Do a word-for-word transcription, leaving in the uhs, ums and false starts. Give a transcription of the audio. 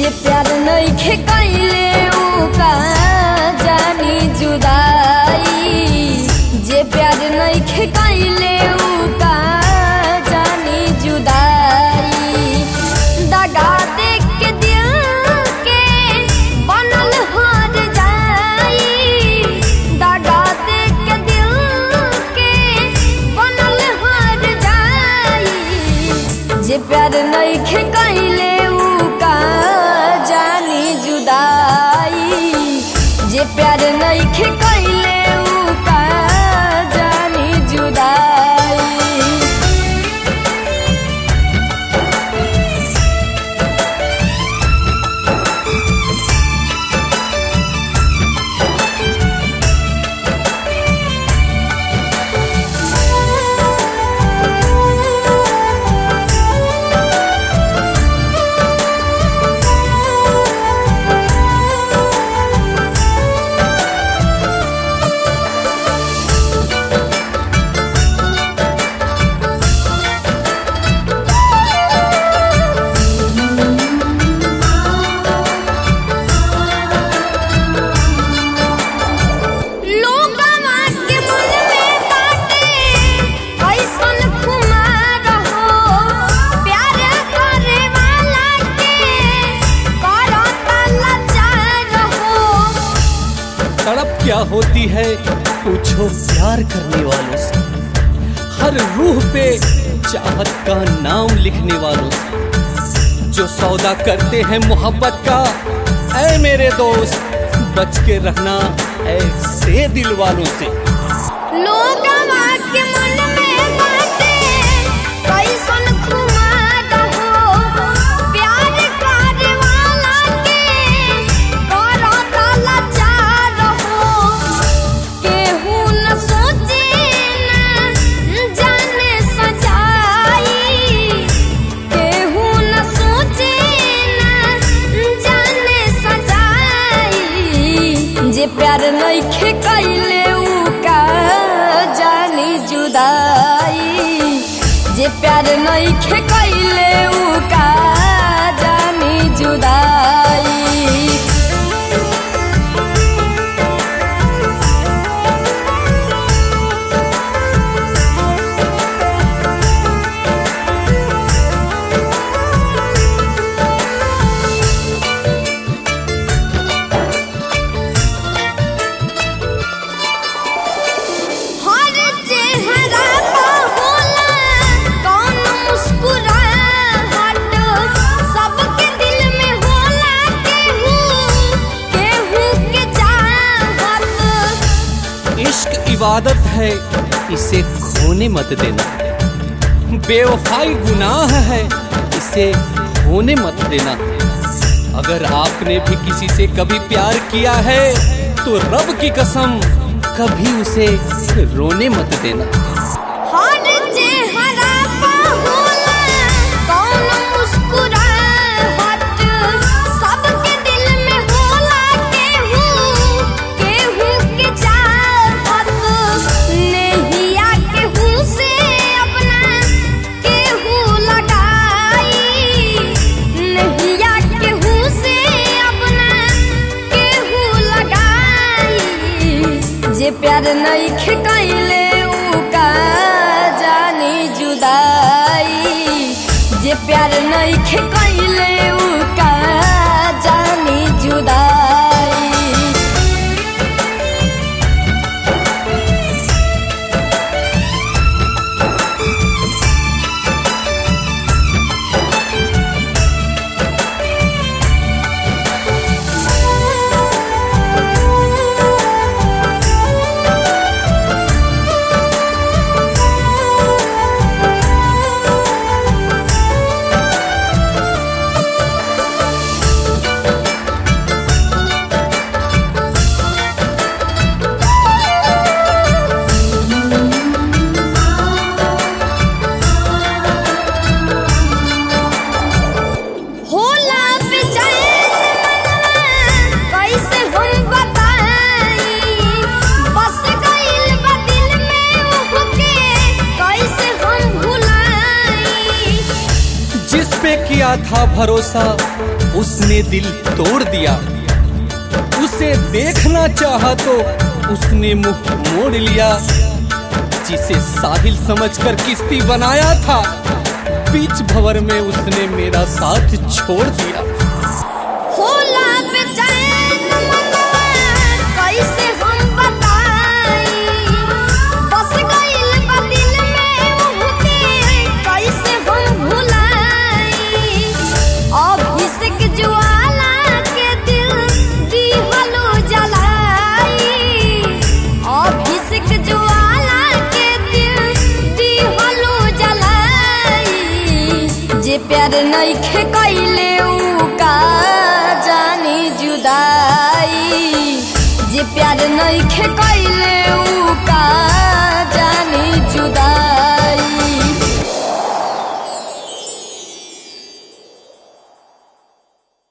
जे प्यार नइखे कइले उ का जानी जुदाई, जे प्यार नइखे कइले उ का जानी जुदाई। दगा देख के दिल के बनल हार जाई, दगा देख के दिल के बनल हार जाई। जे प्यार नइखे कइले उ का जानी जुदाई, जे प्यार नइखे कइले उ का जानी जुदाई। तड़प क्या होती है पूछो प्यार करने वालों से, हर रूह पे चाहत का नाम लिखने वालों से, जो सौदा करते हैं मोहब्बत का। ऐ मेरे दोस्त बच के रहना ऐसे दिल वालों से। लोग के मन में बातें कैसन खुमार हो, प्यार करे वाला के करता लाचार हो। केहू न सोचे न जाने सच्चाई, केहू न सोचे न जाने सच्चाई। जे प्यार नइखे कइले उ का जानी जुदाई, जे प्यार नइखे कइले उ का जानी जुदाई। इबादत है इसे खोने मत देना, बेवफाई गुनाह है इसे होने मत देना। अगर आपने भी किसी से कभी प्यार किया है तो रब की कसम कभी उसे रोने मत देना। जे प्यार नइखे कइले उ का जानी जुदाई, जे प्यार नइखे कइले उ का जानी जुदाई। किया था भरोसा उसने दिल तोड़ दिया। उसे देखना चाहा तो उसने मुंह मोड़ लिया। जिसे साहिल समझकर किश्ती बनाया था, बीच भंवर में उसने मेरा साथ छोड़ दिया। होला बेचैन मनवा कैसे हम बताई, बस गइल बा दिल में उहके कैसे हम भुलाई। अभिषेक ज्वाला के दिल दिहलो जलाई, अभिषेक ज्वाला के दिल दिहलो जलाई। जे प्यार नइखे कइले उ का जानी जुदाई, जे प्यार नइखे कइले उ का जानी जुदाई।